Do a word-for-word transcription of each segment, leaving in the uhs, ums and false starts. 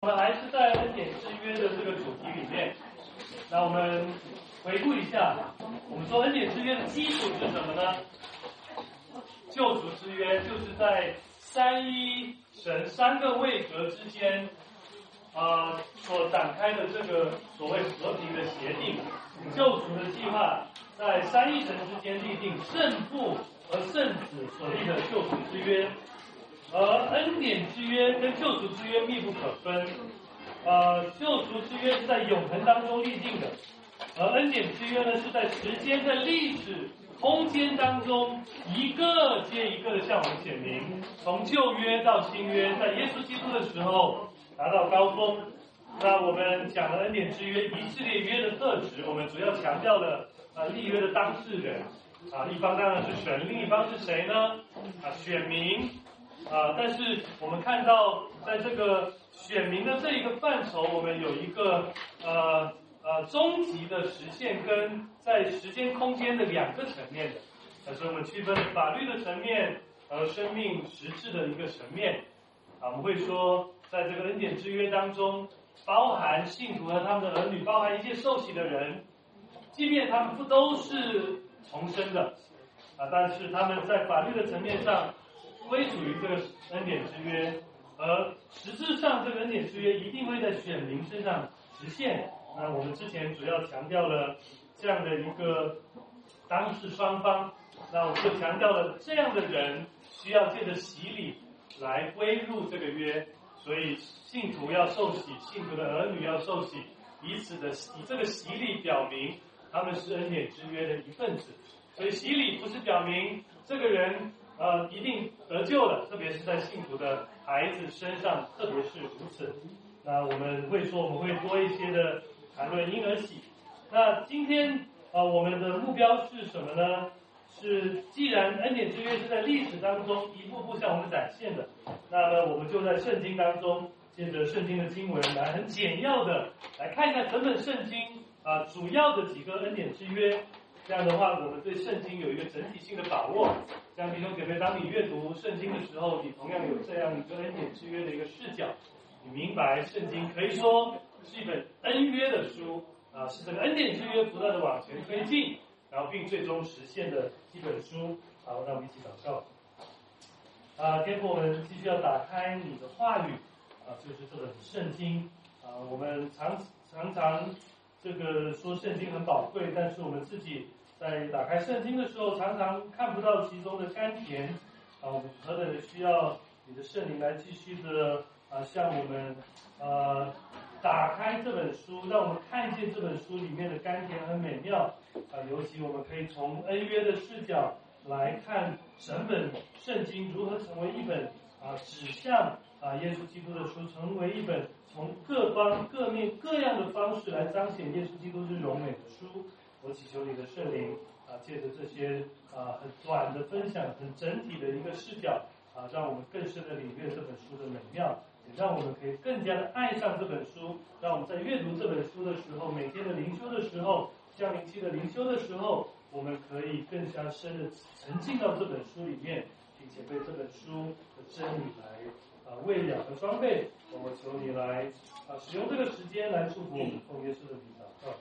我们还是在恩典之约的这个主题里面，那我们回顾一下，我们说恩典之约的基础是什么呢？救赎之约就是在三一神三个位格之间，呃所展开的这个所谓和平的协定，救赎的计划在三一神之间立定圣父和圣子所立的救赎之约。而恩典之约跟救赎之约密不可分，呃，救赎之约是在永恒当中立定的，而恩典之约呢是在时间、在历史、空间当中一个接一个的向我们显明，从旧约到新约，在耶稣基督的时候达到高峰。那我们讲了恩典之约一系列约的特质，我们主要强调了呃立约的当事人啊，一方当然是神，另一方是谁呢？啊，选民。啊，但是我们看到，在这个选民的这一个范畴，我们有一个呃呃终极的实现跟在时间空间的两个层面的，所以我们区分法律的层面和生命实质的一个层面。啊，我们会说，在这个恩典之约当中，包含信徒和他们的儿女，包含一切受洗的人，即便他们不都是重生的，啊，但是他们在法律的层面上归属于这个恩典之约，而实质上这个恩典之约一定会在选民身上实现。那我们之前主要强调了这样的一个当事双方，那我们就强调了这样的人需要借着洗礼来归入这个约，所以信徒要受洗，信徒的儿女要受洗，彼此的以这个洗礼表明他们是恩典之约的一份子。所以洗礼不是表明这个人呃，一定得救了，特别是在信徒的孩子身上，特别是如此。那我们会说，我们会多一些的谈论婴儿洗。那今天呃，我们的目标是什么呢？是既然恩典之约是在历史当中一步步向我们展现的，那么我们就在圣经当中，借着圣经的经文来很简要的来看一看整本圣经啊、呃、主要的几个恩典之约。这样的话，我们对圣经有一个整体性的把握。这样弟兄姐妹，当你阅读圣经的时候，你同样有这样一个恩典之约的一个视角，你明白圣经可以说是一本恩约的书啊，是这个恩典之约不断的往前推进，然后并最终实现的一本书。好，那我们一起祷告。啊，天父，我们继续要打开你的话语啊，就是这本圣经啊，我们常常常。这个说圣经很宝贵，但是我们自己在打开圣经的时候，常常看不到其中的甘甜啊！我们何等的需要你的圣灵来继续的啊，向我们呃打开这本书，让我们看见这本书里面的甘甜和美妙啊！尤其我们可以从恩约的视角来看整本圣经如何成为一本啊指向啊，耶稣基督的书，成为一本从各方各面各样的方式来彰显耶稣基督之荣美的书。我祈求你的圣灵啊，借着这些啊很短的分享，很整体的一个视角啊，让我们更深的领略这本书的美妙，也让我们可以更加的爱上这本书。让我们在阅读这本书的时候，每天的灵修的时候，降临期的灵修的时候，我们可以更加深的沉浸到这本书里面，并且被这本书的真理来啊，喂养和装备，我求你来啊，使用这个时间来祝福我们，奉耶稣的名祷告。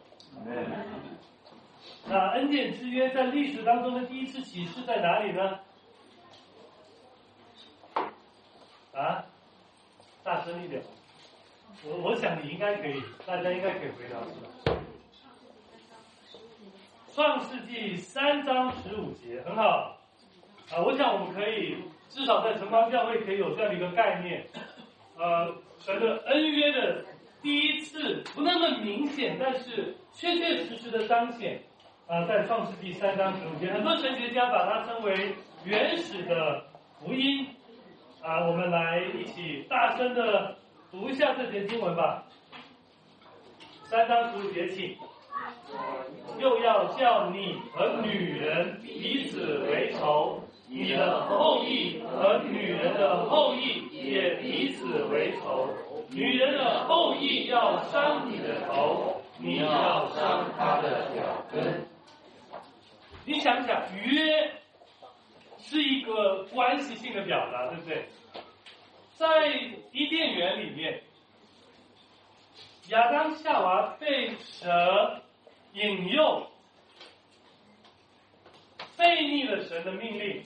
那恩典之约在历史当中的第一次启示在哪里呢？啊，大声一点！我我想你应该可以，大家应该可以回答出来。创世纪三章十五节，很好啊！我想我们可以。至少在晨光教会可以有这样的一个概念，呃，神的恩约的第一次不那么明显，但是确确实实的彰显啊、呃，在创世纪三章十五节，很多神学家把它称为原始的福音啊、呃，我们来一起大声的读一下这节经文吧。三章十五节请。又要叫你和女人彼此为仇，你的后裔和女人的后裔也彼此为仇。女人的后裔要伤你的头，你要伤她的脚跟。你想想，约是一个关系性的表达，对不对？在伊甸园里面， 亚当夏娃被蛇引诱，背逆了神的命令，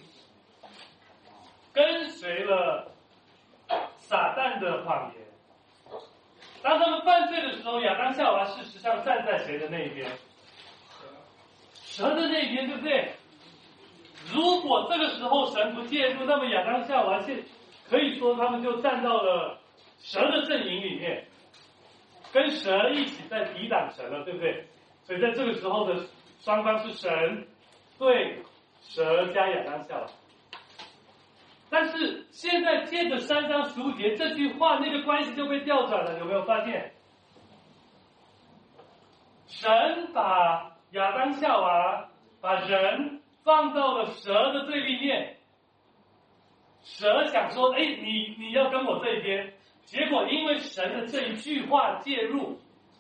跟随了撒旦的谎言。当他们犯罪的时候，亚当夏娃事实上站在谁的那一边？蛇的那一边，对不对？如果这个时候神不介入，那么亚当夏娃现可以说他们就站到了蛇的阵营里面，跟蛇一起在抵挡神了，对不对？所以在这个时候的双方是神对蛇加亚当夏娃。但是现在接着三章十五节这句话，那个关系就被调转了，有没有发现？神把亚当夏娃把人放到了蛇的对立面，蛇想说，哎，你你要跟我这一边，结果因为神的这一句话介入，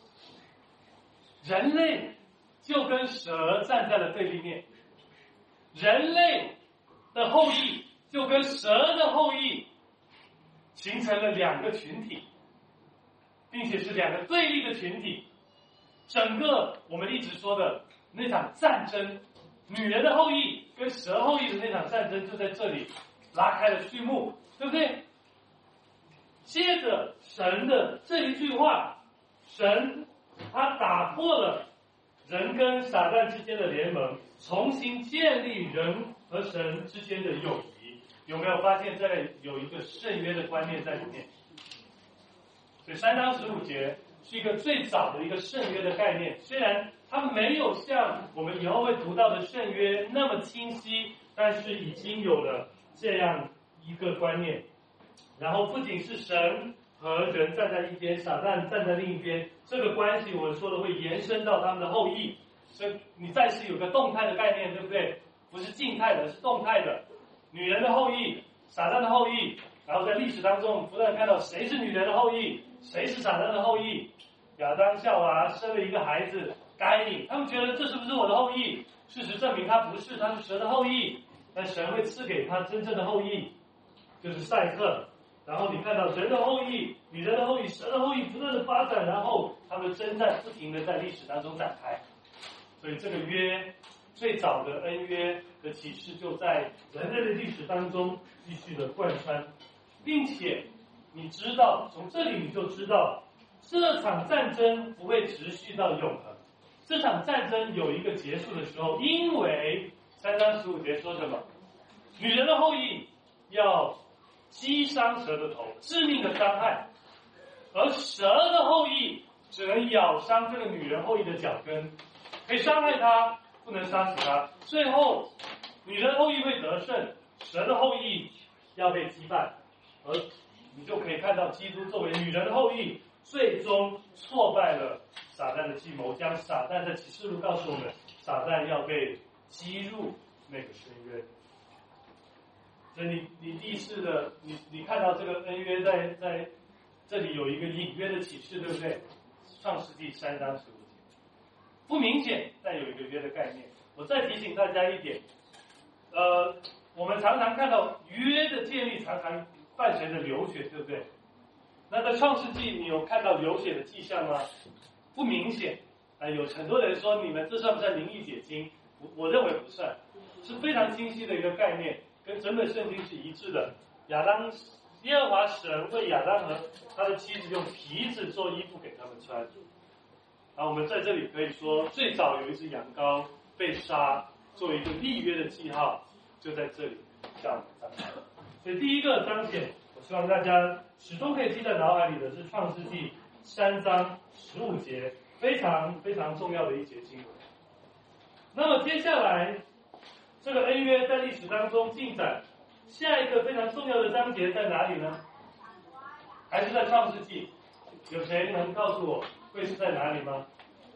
人类就跟蛇站在了对立面，人类的后裔就跟蛇的后裔形成了两个群体，并且是两个对立的群体。整个我们一直说的那场战争，女人的后裔跟蛇后裔的那场战争就在这里拉开了序幕，对不对？接着神的这一句话，神他打破了人跟撒旦之间的联盟，重新建立人和神之间的友谊。有没有发现这里有一个圣约的观念在里面？所以三章十五节是一个最早的一个圣约的概念，虽然它没有像我们以后会读到的圣约那么清晰，但是已经有了这样一个观念。然后不仅是神和人站在一边，撒旦站在另一边，这个关系我们说的会延伸到他们的后裔。所以你再次有个动态的概念，对不对？不是静态的，是动态的。女人的后裔，撒旦的后裔，然后在历史当中不断看到谁是女人的后裔，谁是撒旦的后裔。亚当夏娃生了一个孩子该隐，他们觉得这是不是我的后裔？事实证明他不是，他是蛇的后裔。但神会赐给他真正的后裔，就是赛特。然后你看到人的后裔、女人的后裔、蛇的后裔不断的发展，然后他们的征战不停的在历史当中展开。所以这个约最早的恩约的启示就在人类的历史当中继续的贯穿，并且你知道，从这里你就知道这场战争不会持续到永恒，这场战争有一个结束的时候，因为三章十五节说什么？女人的后裔要击伤蛇的头，致命的伤害，而蛇的后裔只能咬伤这个女人后裔的脚跟，可以伤害她，不能杀死她。最后，女人后裔会得胜，蛇的后裔要被击败，而你就可以看到基督作为女人的后裔，最终挫败了撒旦的计谋，将撒旦在启示录告诉我们，撒旦要被击入那个深渊。所以你你第一次的你你看到这个恩约在在这里有一个隐约的启示，对不对？创世纪三章十五节，不明显，但有一个约的概念。我再提醒大家一点，呃，我们常常看到约的建立常常伴随着流血，对不对？那在创世纪你有看到流血的迹象吗？不明显。啊、呃，有很多人说你们这算不算灵异解经？我我认为不算，是非常清晰的一个概念。跟整本圣经是一致的。亚当，耶和华神为亚当和他的妻子用皮子做衣服给他们穿。啊，我们在这里可以说，最早有一只羊羔被杀，作为一个立约的记号，就在这里向我们彰显。所以第一个彰显，我希望大家始终可以记在脑海里的是创世纪三章十五节，非常非常重要的一节经文。那么接下来，这个恩约在历史当中进展，下一个非常重要的章节在哪里呢？还是在创世纪？有谁能告诉我会是在哪里吗？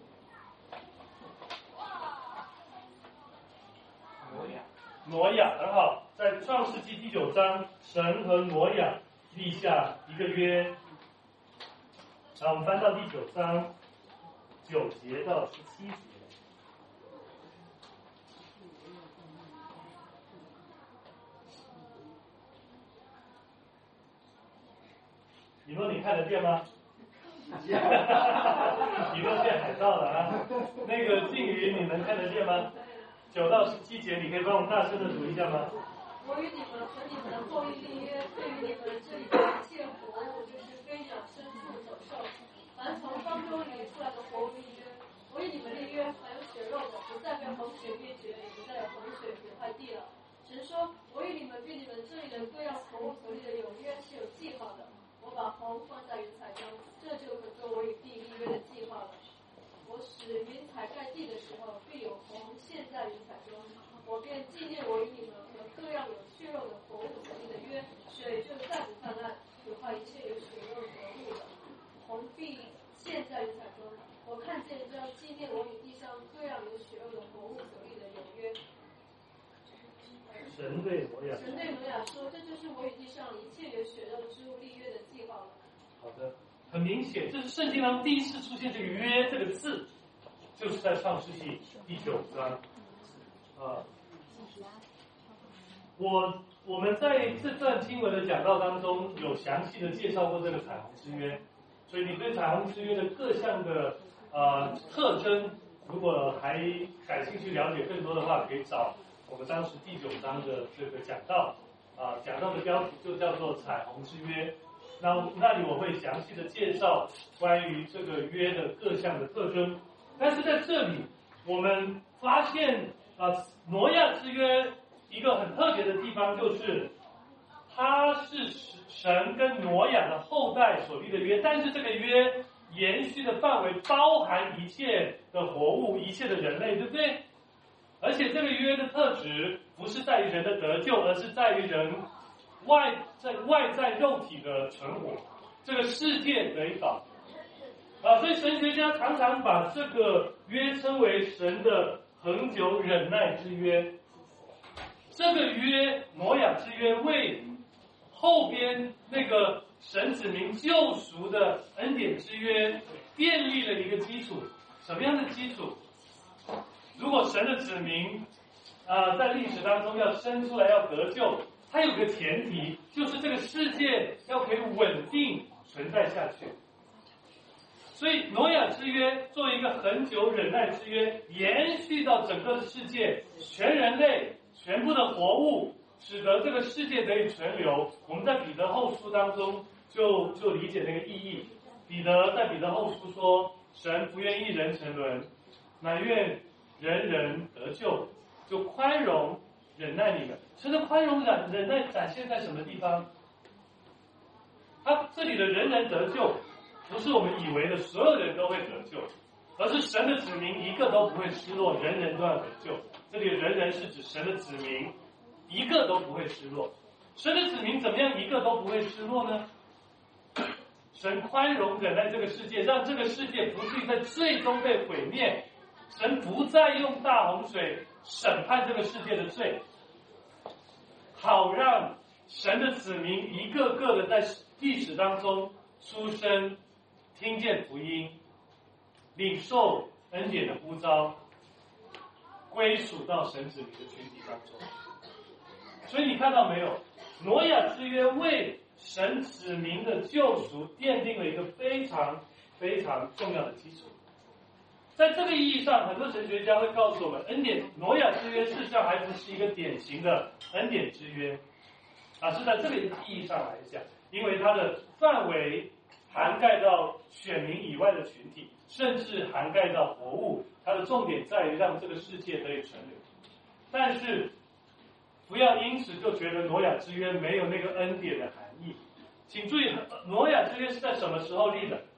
挪亚，挪亚很好，在创世纪第九章，神和挪亚立下一个约。然后我们翻到第九章九节到十七节。你说你看得见吗？ 个敬语你们看得见吗？九到十七节，你可以帮我们大声的读一下吗？ 我与你们和你们的后裔立约，对于你们这里的一切活物，就是飞鸟、牲畜、走兽，凡从方舟里出来的活物立约。我与你们立约，凡有血肉的，不再被洪水灭绝，也不再有洪水毁坏地了。神说，我与你们并你们这里的各样活物所立的有约是有计划的。我把虹放在云彩中，这就可做我与地立约的计划了。我使云彩盖地的时候，必有虹现在云彩中。我便纪念我与你们和各样有血肉的活物所立的约，水就再不泛滥，毁坏一切有血肉的物了。虹必现在云彩中。我看见这样纪念我与地上各样有血肉的活物所立的有约。 神对挪亚， 神对挪亚说：“这就是我与地上一切有血肉之物立约的计划了。” 好的，很明显，这是圣经当中第一次出现这个“约”这个字，就是在创世纪第九章。啊，我我们在这段经文的讲道当中有详细的介绍过这个彩虹之约，所以你对彩虹之约的各项的呃特征，如果还感兴趣了解更多的话，可以找我们当时第九章的这个讲道啊，讲道的标题就叫做彩虹之约。那那里我会详细的介绍关于这个约的各项的特征，但是在这里我们发现啊，挪亚之约一个很特别的地方就是，它是神跟挪亚的后代所立的约，但是这个约延续的范围包含一切的活物、一切的人类，对不对？而且这个约的特质不是在于人的得救，而是在于人外在外在肉体的存活，这个世界得以保啊，所以神学家常常把这个约称为神的恒久忍耐之约。这个约，挪亚之约，为后边那个神子民救赎的恩典之约建立了一个基础。什么样的基础？如果神的子民啊、呃，在历史当中要生出来要得救，它有个前提，就是这个世界要可以稳定存在下去。所以挪亚之约作为一个恒久忍耐之约，延续到整个世界，全人类全部的活物，使得这个世界得以存留。我们在彼得后书当中就就理解那个意义。彼得在彼得后书说，神不愿意人沉沦，乃愿人人得救，就宽容忍耐你们。神的宽容忍忍耐展现在什么地方？他这里的人人得救，不是我们以为的所有人都会得救，而是神的子民一个都不会失落，人人都要得救。这里的人人是指神的子民，一个都不会失落。神的子民怎么样一个都不会失落呢？神宽容忍耐这个世界，让这个世界不至于在最终被毁灭。神不再用大洪水审判这个世界的罪，好让神的子民一个个的在历史当中出生，听见福音，领受恩典的呼召，归属到神子民的群体当中。所以你看到没有，挪亚之约为神子民的救赎奠定了一个非常非常重要的基础。在这个意义上，很多神学家会告诉我们，恩典挪亚之约事实上还不是一个典型的恩典之约啊，是在这个意义上来讲，因为它的范围涵盖到选民以外的群体，甚至涵盖到活物，它的重点在于让这个世界得以存留。但是不要因此就觉得挪亚之约没有那个恩典的含义。请注意，挪亚之约是在什么时候立的？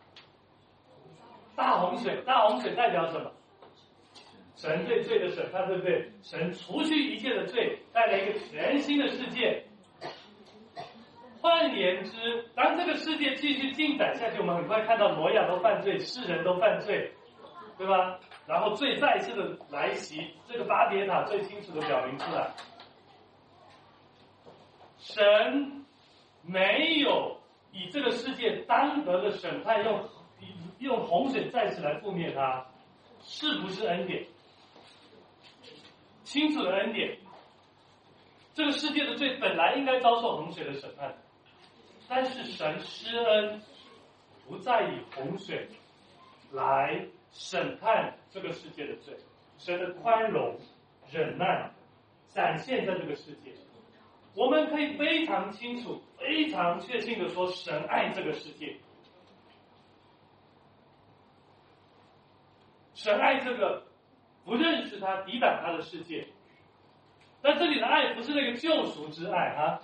大洪水，大洪水代表什么？神对罪的审判，对不对？神除去一切的罪，带来一个全新的世界。换言之，当这个世界继续进展下去，我们很快看到挪亚都犯罪，世人都犯罪，对吧？然后罪再一次的来袭，这个巴别塔最清楚的表明出来，神没有以这个世界当得的审判用用洪水再次来覆灭它，是不是恩典？清楚的恩典。这个世界的罪本来应该遭受洪水的审判，但是神施恩不再以洪水来审判这个世界的罪，神的宽容、忍耐展现在这个世界。我们可以非常清楚、非常确信的说，神爱这个世界，神爱这个不认识他、抵挡他的世界。但这里的爱不是那个救赎之爱啊，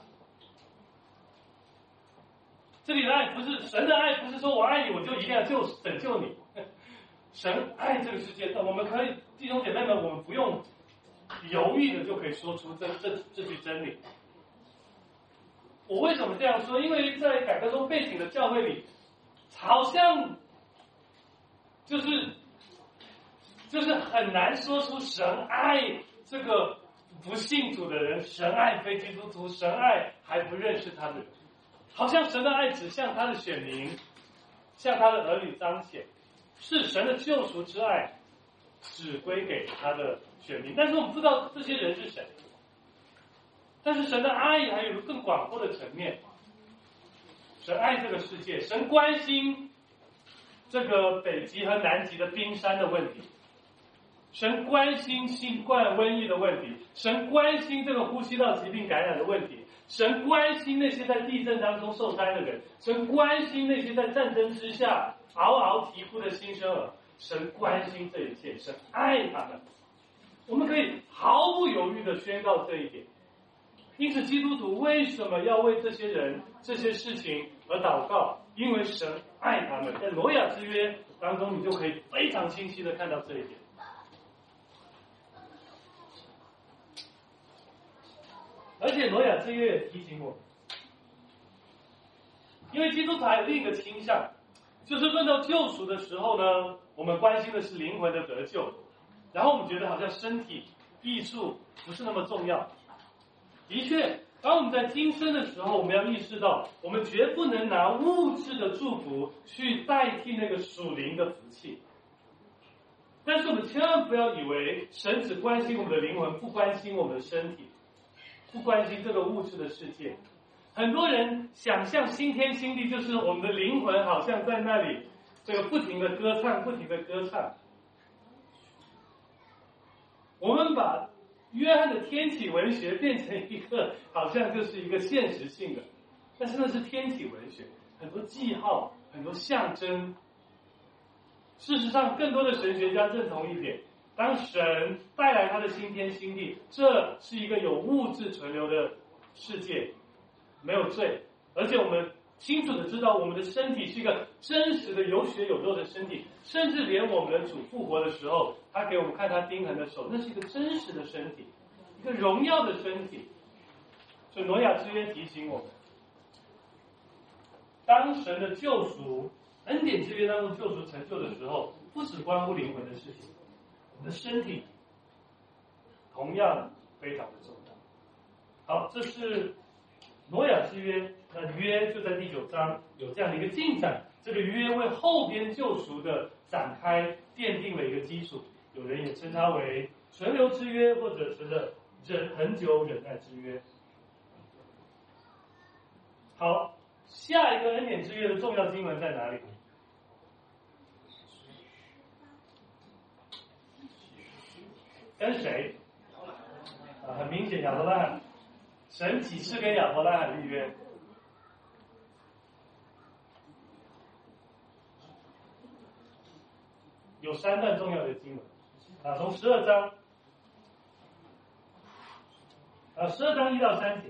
这里的爱不是神的爱，不是说我爱你我就一定要救拯救你。神爱这个世界，我们可以弟兄姐妹们，我们不用犹豫的就可以说出这这这句真理。我为什么这样说？因为在改革中背景的教会里，好像就是就是很难说出神爱这个不信主的人，神爱非基督徒，神爱还不认识他的人，好像神的爱只向他的选民，向他的儿女彰显，是神的救赎之爱只归给他的选民。但是我们不知道这些人是谁，但是神的爱还有个更广阔的层面，神爱这个世界，神关心这个北极和南极的冰山的问题，神关心新冠瘟疫的问题，神关心这个呼吸道疾病感染的问题，神关心那些在地震当中受灾的人，神关心那些在战争之下嗷嗷啼哭的新生儿，神关心这一切，神爱他们。我们可以毫不犹豫地宣告这一点。因此基督徒为什么要为这些人这些事情而祷告？因为神爱他们。在挪亚之约当中，你就可以非常清晰地看到这一点。而且挪亚之约也提醒我们，因为基督徒还有另一个倾向，就是论到救赎的时候呢，我们关心的是灵魂的得救，然后我们觉得好像身体艺术不是那么重要。的确，当我们在今生的时候，我们要意识到，我们绝不能拿物质的祝福去代替那个属灵的福气。但是我们千万不要以为神只关心我们的灵魂，不关心我们的身体，不关心这个物质的世界。很多人想象新天新地，就是我们的灵魂好像在那里这个不停的歌唱，不停的歌唱。我们把约翰的天体文学变成一个好像就是一个现实性的，但是那是天体文学，很多记号，很多象征。事实上，更多的神学家认同一点，当神带来他的新天新地，这是一个有物质存留的世界，没有罪，而且我们清楚的知道我们的身体是一个真实的有血有肉的身体，甚至连我们的主复活的时候，他给我们看他钉痕的手，那是一个真实的身体，一个荣耀的身体。所以挪亚之约提醒我们，当神的救赎恩典之约当中救赎成就的时候，不只关乎灵魂的事情，我们的身体同样非常的重要。好，这是挪亚之约，那约就在第九章有这样的一个进展，这个约为后边救赎的展开奠定了一个基础。有人也称它为存留之约，或者是的忍恒久忍耐之约。好，下一个恩典之约的重要经文在哪里？跟谁？啊，很明显亚伯拉罕。神几次跟亚伯拉罕立约？有三段重要的经文啊，从十二章啊，十二章一到三节。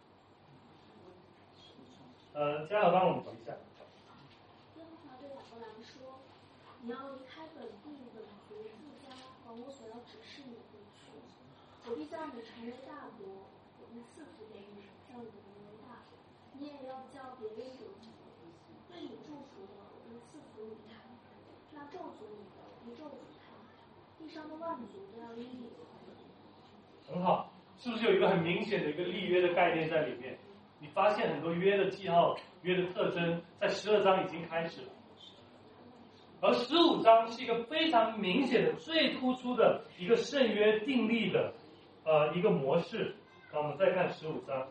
呃，嘉豪帮我们读一下。 耶和华对亚伯兰说：“你要离开本地本族自家，往我所要指示你的地去。我必叫你成为大国，我必赐福给你，叫你名为大。你也要叫别人有福。对你祝福的，我必赐福于他；那咒诅你的，我必咒诅他。地上的万族都要因你而得。” 很好，是不是有一个很明显的一个立约的概念在里面？你发现很多约的记号、约的特征，在十二章已经开始了，而十五章是一个非常明显的、最突出的一个圣约订立的呃一个模式。那我们再看十五章，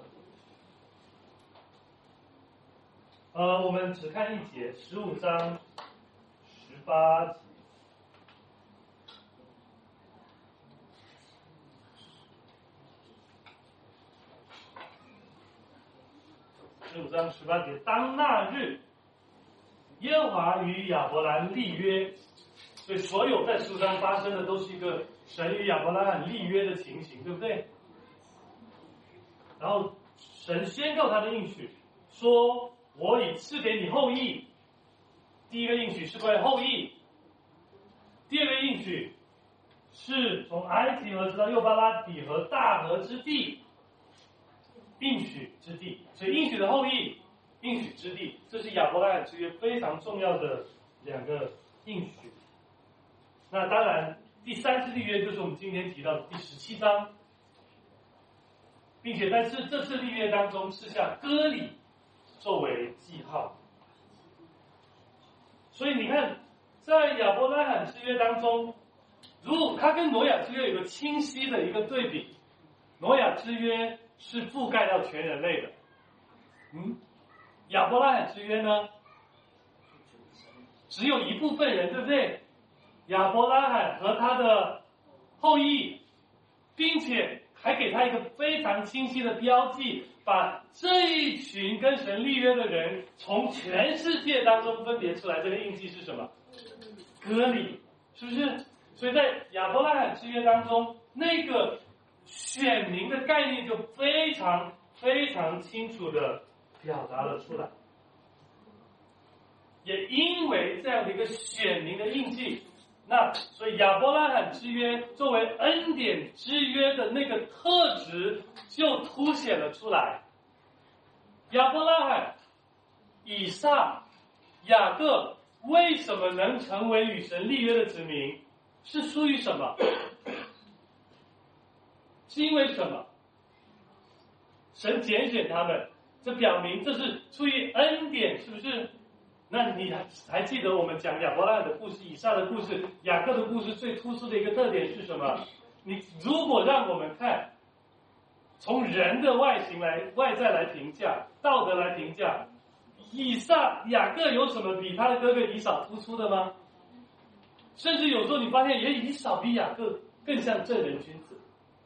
呃，我们只看一节，十五章十八节。十五章十八节，当那日，耶和华与亚伯兰立约，所以所有在十五章发生的都是一个神与亚伯拉罕立约的情形，对不对？然后神宣告他的应许，说我已赐给你后裔。第一个应许是关于后裔，第二个应许是从埃及河直到幼巴拉底和大河之地。应许之地，所以应许的后裔，应许之地，这是亚伯拉罕之约非常重要的两个应许。那当然，第三次立约就是我们今天提到的第十七章，并且在这这次立约当中赐下割礼作为记号。所以你看，在亚伯拉罕之约当中，如果它跟挪亚之约有个清晰的一个对比，挪亚之约是覆盖到全人类的，嗯，亚伯拉罕之约呢，只有一部分人，对不对？亚伯拉罕和他的后裔，并且还给他一个非常清晰的标记，把这一群跟神立约的人从全世界当中分别出来。这个印记是什么？割礼，是不是？所以在亚伯拉罕之约当中，那个选民的概念就非常非常清楚的表达了出来。也因为这样的一个选民的印记，那所以亚伯拉罕之约作为恩典之约的那个特质就凸显了出来。亚伯拉罕、以撒、雅各为什么能成为与神立约的子民？是出于什么？是因为什么？神拣选他们，这表明这是出于恩典，是不是？那你还还记得我们讲亚伯拉罕的故事、以撒的故事、雅各的故事最突出的一个特点是什么？你如果让我们看，从人的外形来、外在来评价、道德来评价，以撒、雅各有什么比他的哥哥以扫突出的吗？甚至有时候你发现，也以扫比雅各更像正人君子。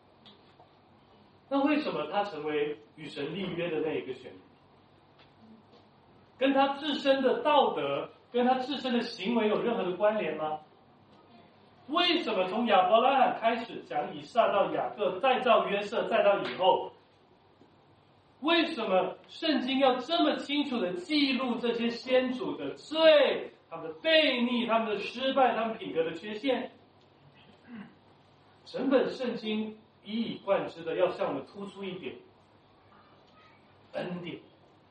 那为什么他成为与神立约的那一个选民？跟他自身的道德、跟他自身的行为有任何的关联吗？为什么从亚伯拉罕开始讲以撒到雅各，再到约瑟，再到以后，为什么圣经要这么清楚的记录这些先祖的罪、他们的悖逆、他们的失败、他们品格的缺陷？整本圣经一以贯之的要向我们突出一点：恩典，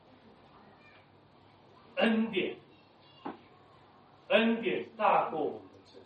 恩典，恩典大过我们的罪。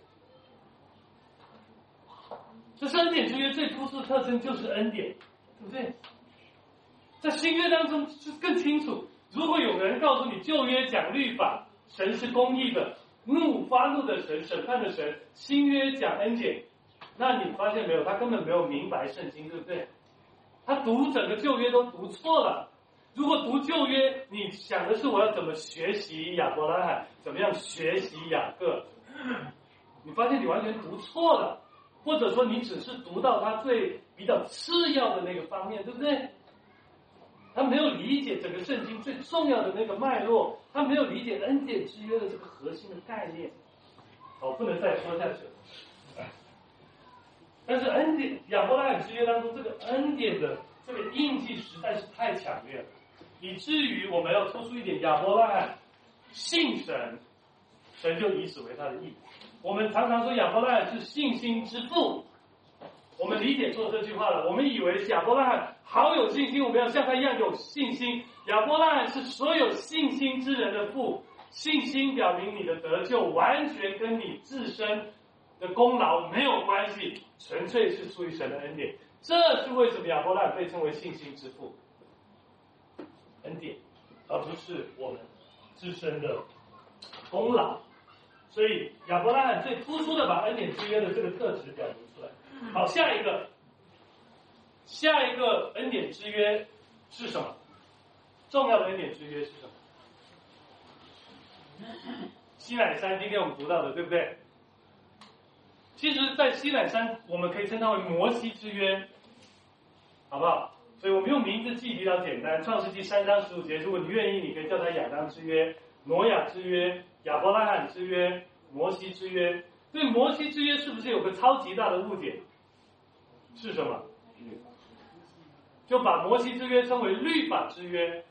这是恩典之约最突出的特征，就是恩典，对不对？在新约当中就更清楚。如果有人告诉你旧约讲律法，神是公义的，怒发怒的神，审判的神；新约讲恩典，那你发现没有？他根本没有明白圣经，对不对？他读整个旧约都读错了。如果读旧约，你想的是我要怎么学习亚伯拉罕，怎么样学习雅各，你发现你完全读错了，或者说你只是读到他最比较次要的那个方面，对不对？他没有理解整个圣经最重要的那个脉络，他没有理解恩典之约的这个核心的概念。我不能再说下去了。但是恩典亚伯拉罕之约当中，这个恩典的这个印记实在是太强烈了，以至于我们要突出一点：亚伯拉罕信神，神就以此为他的义。我们常常说亚伯拉罕是信心之父，我们理解错这句话了。我们以为亚伯拉罕好有信心，我们要像他一样有信心。亚伯拉罕是所有信心之人的父，信心表明你的得救完全跟你自身的功劳没有关系，纯粹是出于神的恩典。这是为什么亚伯拉罕被称为信心之父，恩典，而不是我们自身的功劳。所以亚伯拉罕最突出的把恩典之约的这个特质表明出来。好，下一个，下一个恩典之约是什么？重要的恩典之约是什么？ 西乃山，今天我们读到的，对不对？其实，在西乃山，我们可以称它为摩西之约，好不好？所以我们用名字记比较简单。创世纪三章十五节，如果你愿意，你可以叫它亚当之约、挪亚之约、亚伯拉罕之约、摩西之约。对摩西之约是不是有个超级大的误解？是什么？就把摩西之约称为律法之约。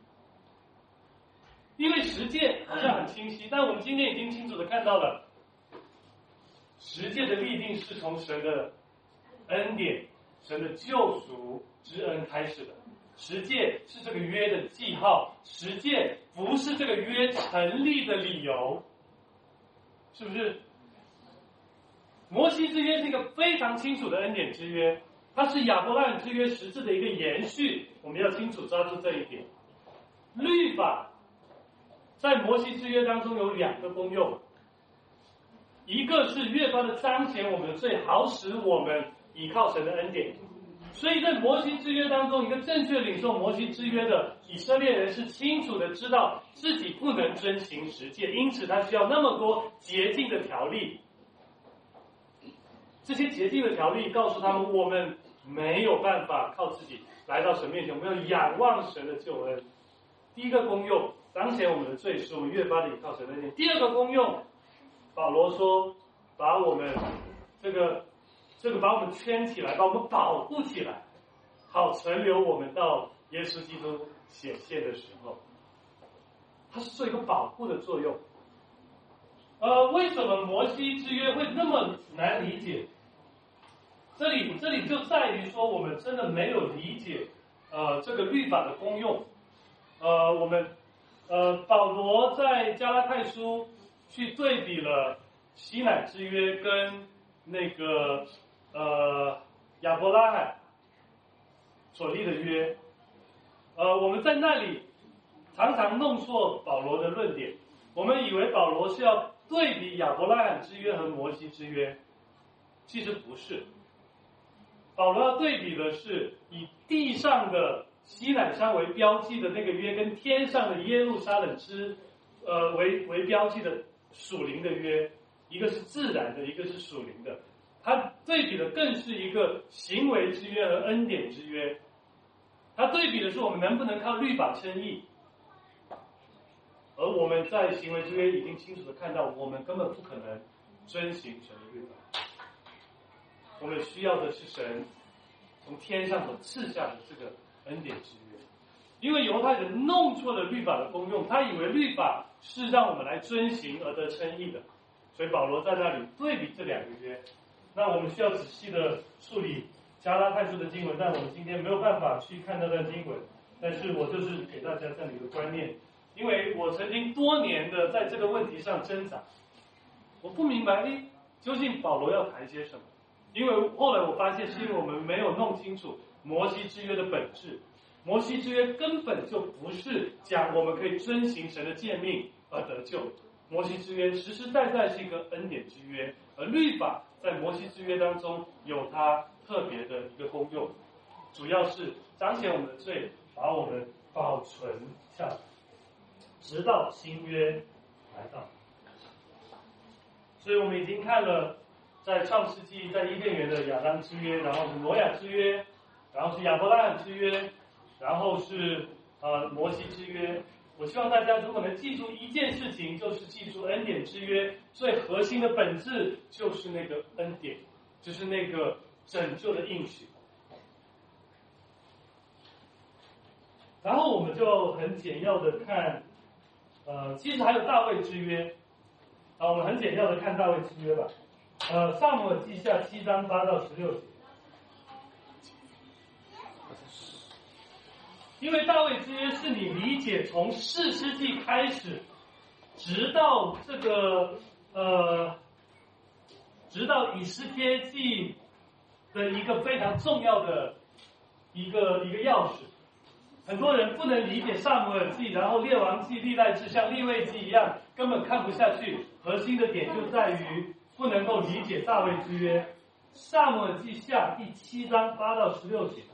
因为十诫好像很清晰，但我们今天已经清楚的看到了，十诫的立定是从神的恩典、神的救赎之恩开始的。十诫是这个约的记号，十诫不是这个约成立的理由，是不是？摩西之约是一个非常清楚的恩典之约，它是亚伯拉罕之约实质的一个延续，我们要清楚抓住这一点。律法在摩西之约当中有两个功用，一个是越发的彰显我们的罪，好使我们依靠神的恩典。所以在摩西之约当中，一个正确领受摩西之约的以色列人是清楚的知道自己不能遵行十诫，因此他需要那么多洁净的条例。这些洁净的条例告诉他们，我们没有办法靠自己来到神面前，我们要仰望神的救恩。第一个功用，彰显我们的罪，使我们越发的依靠神的恩典。第二个功用，保罗说，把我们这个这个把我们圈起来，把我们保护起来，好存留我们到耶稣基督显现的时候。它是做一个保护的作用。呃，为什么摩西之约会那么难理解？这里这里就在于说，我们真的没有理解呃这个律法的功用。呃，我们呃保罗在加拉太书去对比了西乃之约跟那个呃亚伯拉罕所立的约，呃我们在那里常常弄错保罗的论点，我们以为保罗是要对比亚伯拉罕之约和摩西之约，其实不是。保罗要对比的是以地上的西乃山为标记的那个约，跟天上的耶路撒冷之呃为为标记的属灵的约，一个是自然的，一个是属灵的。他对比的更是一个行为之约和恩典之约。他对比的是我们能不能靠律法称义，而我们在行为之约已经清楚的看到，我们根本不可能遵行神的律法。我们需要的是神从天上所赐下的这个恩典之约。因为犹太人弄错了律法的功用，他以为律法是让我们来遵行而得称义的，所以保罗在那里对比这两个约。那我们需要仔细的处理加拉太书的经文，但我们今天没有办法去看那段经文，但是我就是给大家这样的一个观念。因为我曾经多年的在这个问题上挣扎，我不明白，诶，究竟保罗要谈些什么？因为后来我发现，是因为我们没有弄清楚摩西之约的本质。摩西之约根本就不是讲我们可以遵行神的诫命而得救，摩西之约实实在在是一个恩典之约，而律法在摩西之约当中有它特别的一个功用，主要是彰显我们的罪，把我们保存下来，直到新约来到。所以我们已经看了在创世纪，在伊甸园的亚当之约，然后是挪亚之约，然后是亚伯拉罕之约，然后是呃摩西之约。我希望大家如果能记住一件事情，就是记住恩典之约最核心的本质就是那个恩典，就是那个拯救的应许。然后我们就很简要的看，呃，其实还有大卫之约，啊，我们很简要的看大卫之约吧。呃，撒母耳记下七章八到十六节。因为大卫之约是你理解从士师记开始，直到这个呃，直到以斯帖记的一个非常重要的一个一个钥匙。很多人不能理解撒母耳记，然后列王记、历代志像利未记一样，根本看不下去。核心的点就在于不能够理解大卫之约。撒母耳记下第七章八到十六节。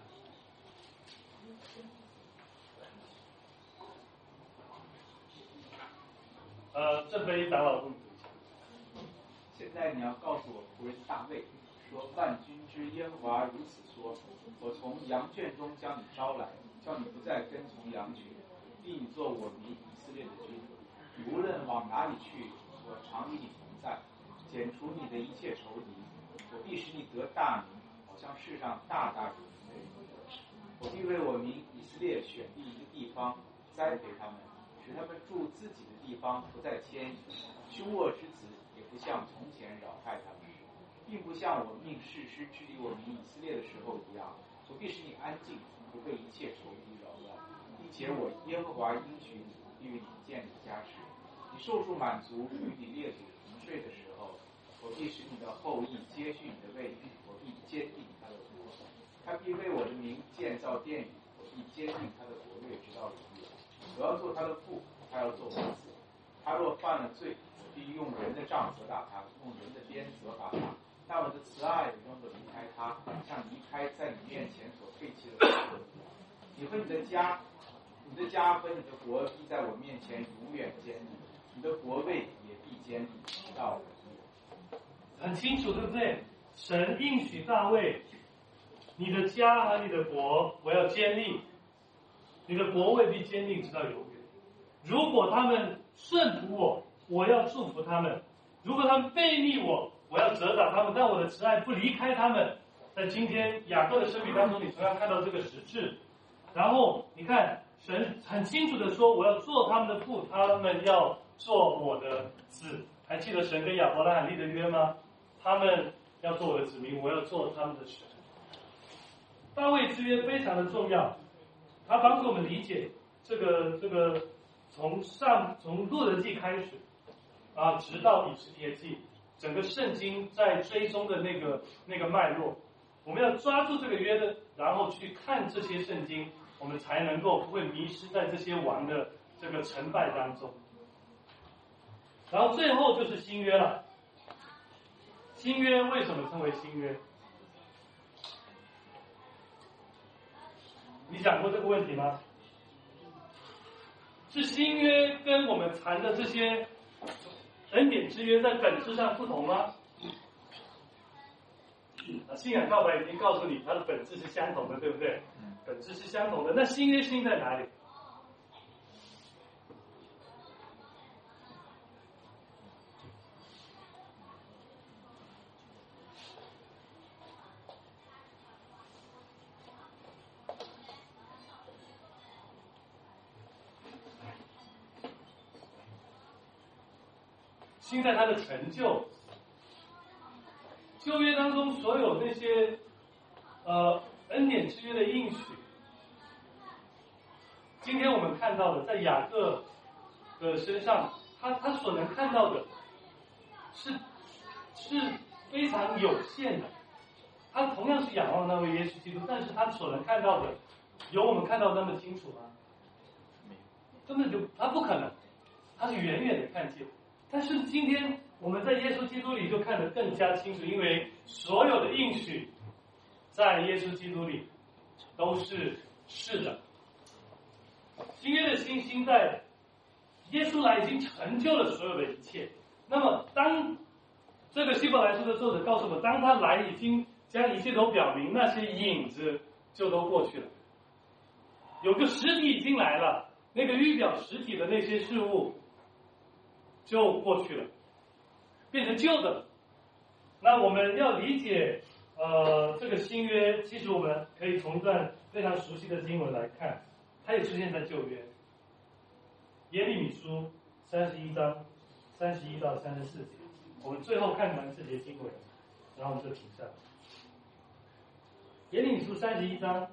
呃，这杯长老跟我们读一下。 现在你要告诉我仆人大卫，说万军之耶和华如此说：我从羊圈中将你招来，叫你不再跟从羊群，立你做我民以色列的君。你无论往哪里去，我常与你同在，剪除你的一切仇敌。我必使你得大名，好像世上大大有名的人。我必为我民以色列选立一个地方，栽培他们，使他们住自己的地方，不再迁移。凶恶之子也不像从前扰害他们，并不像我命士师治理我民以色列的时候一样。我必使你安静，不被一切仇敌扰乱，并且我耶和华应许你，必为你建立家室。你受数满足，与你列祖同睡的时候，我必使你的后裔接续你的位置，我必坚定他的国。他必为我的名建造殿宇，我必坚定他的国位直到永远。我要做他的父，他要做我的子。他若犯了罪，我必用人的杖责打他，用人的鞭责罚他。但我的慈爱永不离开他，像离开在你面前所废弃的国。你和你的家，你的家和你的国必在我面前永远坚立，你的国位也必坚立，直到永远。 很清楚，对不对？神应许大卫，你的家和你的国我要坚立，你的国位必坚定直到永远。如果他们顺服我，我要祝福他们；如果他们背逆我，我要责打他们。但我的慈爱不离开他们。在今天雅各的生命当中，你同样看到这个实质。然后你看，神很清楚的说，我要做他们的父，他们要做我的子。还记得神跟亚伯拉罕立的约吗？他们要做我的子民，我要做他们的神。大卫之约非常的重要，它帮助我们理解这个这个从上从路人记开始啊，直到以斯帖记，整个圣经在追踪的那个那个脉络，我们要抓住这个约的，然后去看这些圣经，我们才能够不会迷失在这些王的这个成败当中。然后最后就是新约了。新约为什么称为新约？你想过这个问题吗？是新约跟我们谈的这些恩典之约在本质上不同吗？信仰告白已经告诉你，它的本质是相同的，对不对？本质是相同的。那新约新在哪里？新在它的成就。旧约当中所有那些呃恩典之约的应许，今天我们看到的，在雅各的身上，他他所能看到的是是非常有限的。他同样是仰望那位耶稣基督，但是他所能看到的，有我们看到那么清楚吗？根本就他不可能，他是远远的看见。但是今天我们在耶稣基督里就看得更加清楚，因为所有的应许在耶稣基督里都是是的。新约的新兴在耶稣来已经成就了所有的一切。那么当这个希伯来书的作者告诉我们，当他来已经将一切都表明，那些影子就都过去了。有个实体已经来了，那个预表实体的那些事物就过去了，变成旧的。那我们要理解呃这个新约，其实我们可以从一段非常熟悉的经文来看，它也出现在旧约。耶利米书三十一章三十一到三十四节，我们最后看完这节经文，然后我们就停下。耶利米书三十一章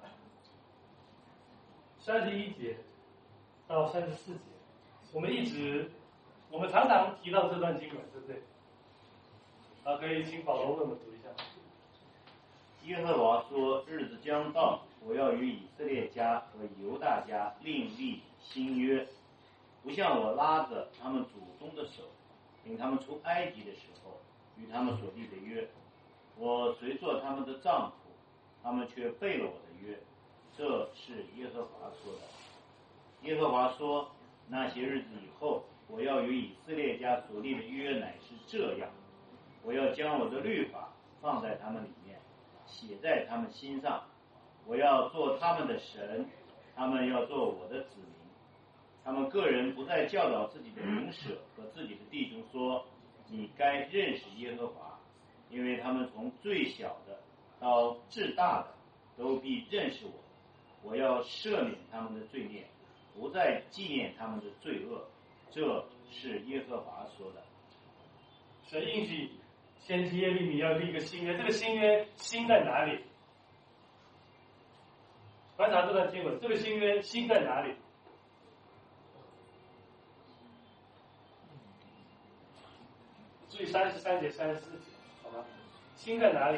三十一节到三十四节，我们一直我们常常提到这段经文，对不对？啊，可以请保罗为我们读一下。 耶和华说：“日子将到，我要与以色列家和犹大家另立新约，不像我拉着他们祖宗的手，领他们出埃及的时候与他们所立的约。我虽做他们的丈夫，他们却背了我的约。这是耶和华说的。耶和华说：那些日子以后， 我要与以色列家所立的约乃是这样，我要将我的律法放在他们里面，写在他们心上，我要做他们的神，他们要做我的子民。他们个人不再教导自己的邻舍和自己的弟兄说，你该认识耶和华，因为他们从最小的到至大的都必认识我。我要赦免他们的罪孽，不再纪念他们的罪恶。这是耶和华说的。 神应许先知耶利米要立一个新约，这个新约新在哪里？观察这段经文，这个新约新在哪里？注意三十三节、三十四节，好吧？新在哪里？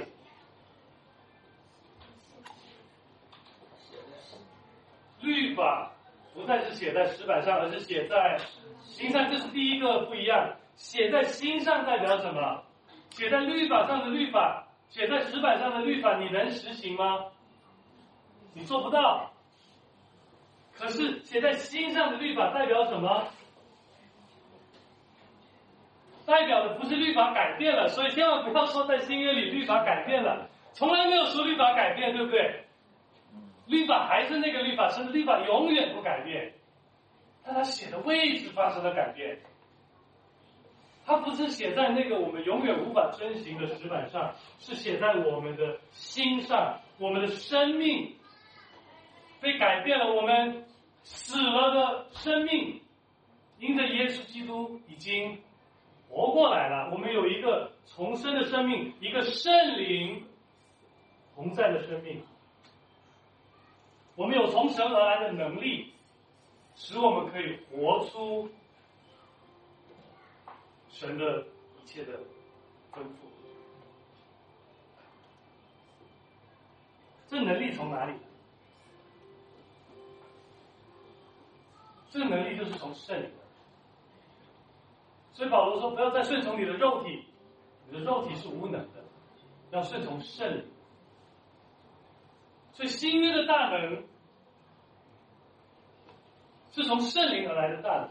律法不再是写在石板上，而是写在心上，这是第一个不一样。写在心上代表什么？写在律法上的律法，写在石板上的律法，你能实行吗？你做不到。可是写在心上的律法代表什么？代表的不是律法改变了，所以千万不要说在新约里律法改变了，从来没有说律法改变，对不对？律法还是那个律法，甚至律法永远不改变，但它写的位置发生了改变。它不是写在那个我们永远无法遵行的石板上，是写在我们的心上，我们的生命被改变了，我们死了的生命因着耶稣基督已经活过来了，我们有一个重生的生命，一个圣灵同在的生命，我们有从神而来的能力，使我们可以活出神的一切的吩咐。这能力从哪里来？这个能力就是从圣灵来。所以保罗说，不要再顺从你的肉体，你的肉体是无能的，要顺从圣灵。所以新约的大能是从圣灵而来的大能。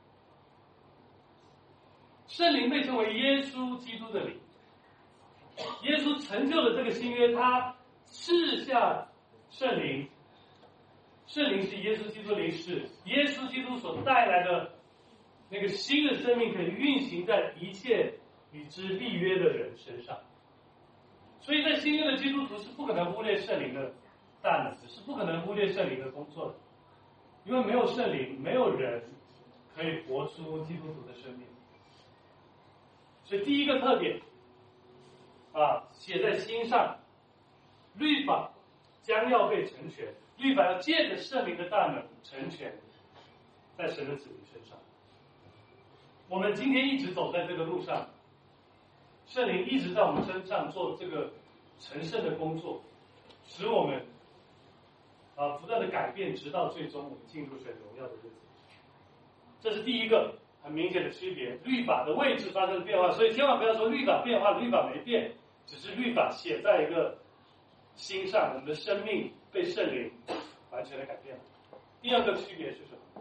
圣灵被称为耶稣基督的灵，耶稣成就了这个新约，他赐下圣灵，圣灵是耶稣基督的灵，是耶稣基督所带来的那个新的生命，可以运行在一切与之立约的人身上。所以在新约的基督徒是不可能忽略圣灵的大能的，是不可能忽略圣灵的工作的，因为没有圣灵，没有人可以活出基督徒的生命。所以第一个特点啊，写在心上，律法将要被成全，律法要借着圣灵的大能成全在神的子民身上。我们今天一直走在这个路上，圣灵一直在我们身上做这个成圣的工作，使我们啊不断的改变，直到最终我们进入神荣耀的日子。这是第一个很明显的区别，律法的位置发生了变化，所以千万不要说律法变化，律法没变，只是律法写在一个心上，我们的生命被圣灵完全的改变了。第二个区别是什么？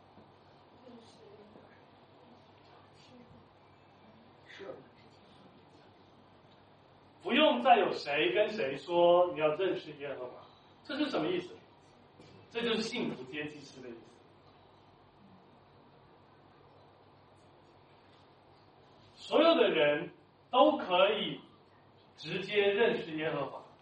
不用再有谁跟谁说你要认识耶和华，这是什么意思？这就是信徒皆祭司的意思。所有的人都可以直接认识耶和华，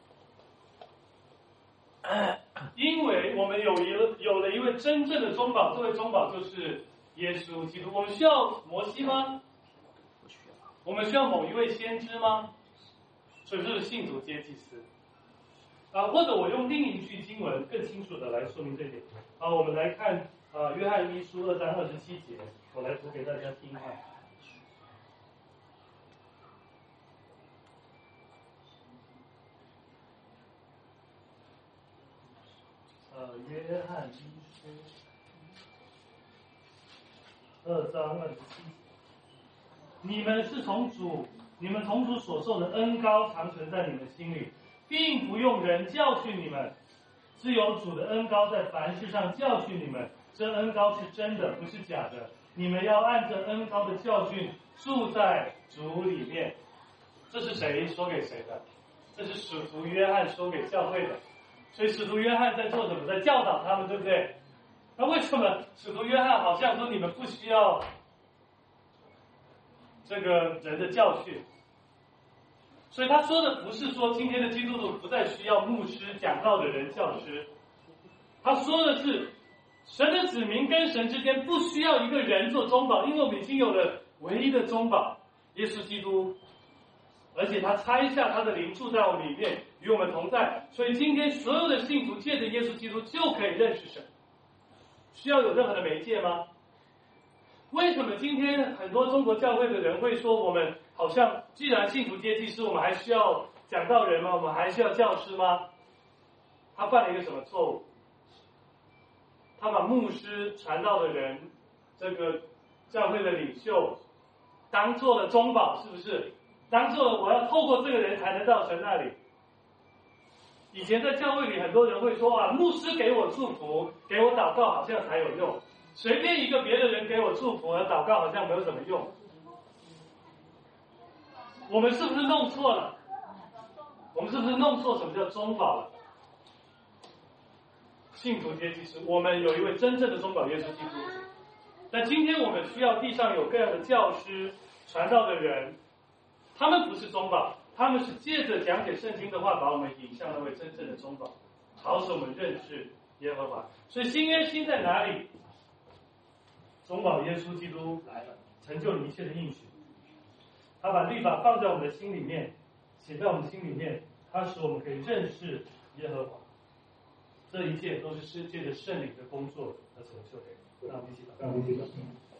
因为我们有一个有了一位真正的中保，这位中保就是耶稣基督。我们需要摩西吗？我们需要某一位先知吗？所以这是信徒皆祭司啊。或者我用另一句经文更清楚的来说明这一点啊。我们来看啊，约翰一书二章二十七节，我来读给大家听啊。呃，约翰一书二章二十七节，你们是从主，你们从主所受的恩膏常存在你们心里，并不用人教训你们，只有主的恩膏在凡事上教训你们。这恩膏是真的，不是假的。 你们要按着恩高的教训住在主里面。这是谁说给谁的？这是使徒约翰说给教会的。所以使徒约翰在做什么？在教导他们，对不对？那为什么使徒约翰好像说你们不需要这个人的教训？所以他说的不是说今天的基督徒不再需要牧师讲道的人教师，他说的是神的子民跟神之间不需要一个人做中保，因为我们已经有了唯一的中保耶稣基督，而且他拆下他的灵住在我们里面，与我们同在。所以今天所有的信徒借着耶稣基督就可以认识神，需要有任何的媒介吗？为什么今天很多中国教会的人会说，我们好像既然信徒接祭司，我们还需要讲道人吗？我们还需要教师吗？他犯了一个什么错误？他把牧师传道的人，这个教会的领袖当做了中保，是不是？当做了我要透过这个人才能到神那里。以前在教会里，很多人会说啊，牧师给我祝福，给我祷告，好像才有用。随便一个别的人给我祝福和祷告，好像没有什么用。我们是不是弄错了？我们是不是弄错什么叫中保了？信徒皆祭司，我们有一位真正的中保耶稣基督。但今天我们需要地上有各样的教师、传道的人，他们不是中保，他们是借着讲解圣经的话，把我们引向那位真正的中保，好使我们认识耶和华。所以新约新在哪里？中保耶稣基督来了，成就你一切的应许。他把律法放在我们的心里面，写在我们的心里面，他使我们可以认识耶和华。这一切都是世界的圣灵的工作和成就。让我们一起祷告。让我们一起祷告。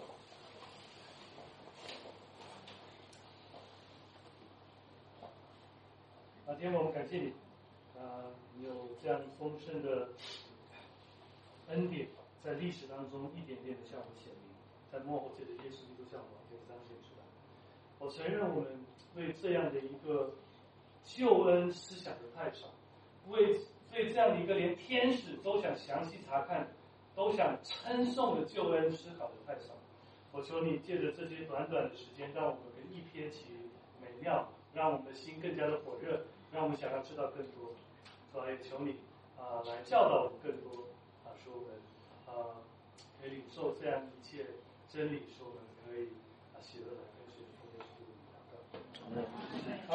啊，今天我们感谢你，啊，你有这样丰盛的恩典，在历史当中一点点的向我们显明，在末后借着耶稣基督向我们就彰显出来。我承认我们对这样的一个救恩思想的太少，为对这样的一个连天使都想详细查看、都想称颂的救恩思考的太少。我求你借着这些短短的时间，让我们可以一瞥其美妙，让我们的心更加的火热，让我们想要知道更多。所以求你啊、呃，来教导我们更多啊，使我们啊可以领受这样一切真理，使我们可以啊喜乐来跟随奉耶稣的名祷告。